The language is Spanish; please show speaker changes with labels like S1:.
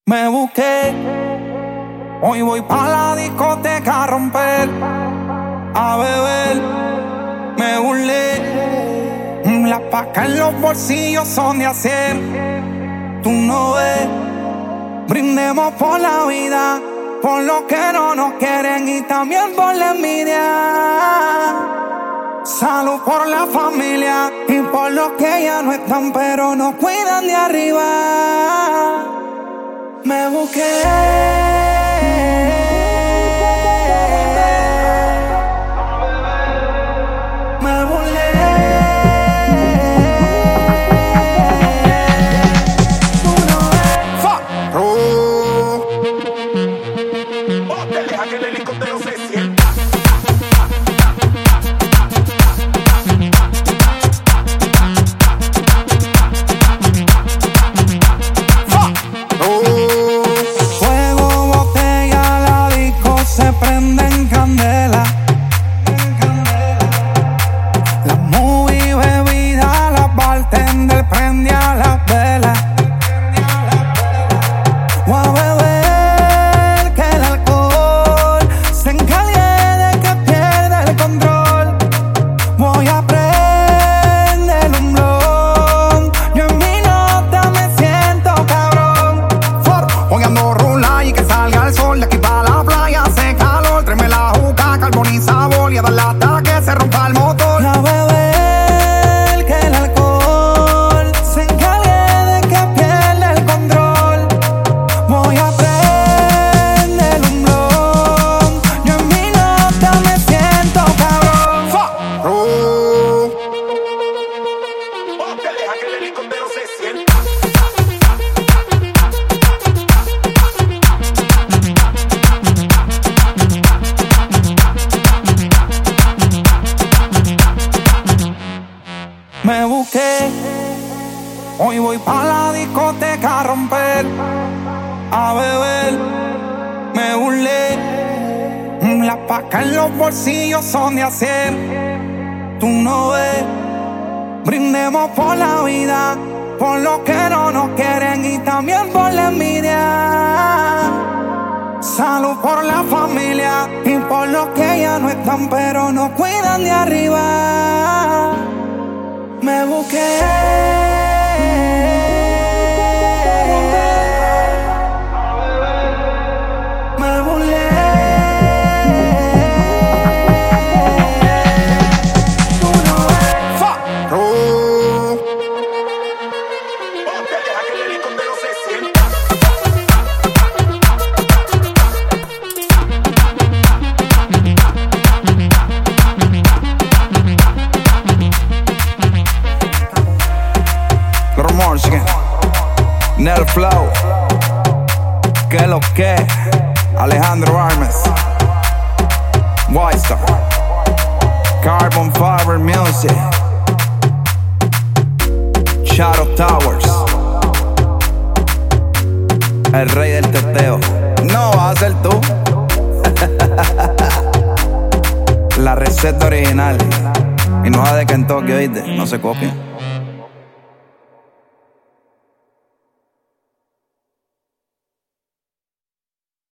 S1: Me busqué, hoy voy pa' la discoteca a romper, a beber, me burlé. Las pacas en los bolsillos son de hacer, tú no ves. Brindemos por la vida, por los que no nos quieren y también por la envidia. Salud por la familia y por los que ya no están pero nos cuidan de arriba. Me busqué, me burlé. Fuck.
S2: Deja que el helicóptero se sienta.
S1: Se prende en candela, la movie bebida, la bartender prende a las velas. Voy a beber que el alcohol se encargue de que pierda el control. Voy a prender un blon, yo en mi nota me siento cabrón. Hoy ando rula y que salga el sol de aquí para la playa. Carbonizado y a darle hasta que se rompa el motor. A beber que el alcohol se encargue de que pierda el control. Voy a prender un blon, yo en mi nota me siento cabrón.
S2: Deja que el helicóptero se sienta.
S1: Me busqué, hoy voy pa' la discoteca a romper, a beber, me burlé. Las pacas en los bolsillos son de hacer, tú no ves. Brindemos por la vida, por los que no nos quieren y también por la envidia. Salud por la familia y por los que ya no están pero nos cuidan de arriba. Me busqué, me burlé. Tú no ves.
S2: Fuck. Deja que el helicóptero se sienta.
S1: Nel Flow, que lo que, Alejandro Armes, White Star, Carbon Fiber Music, Shadow Towers, el rey del teteo. No vas a ser tú. La receta original y no es de Kentucky, ¿oíste? No se copia.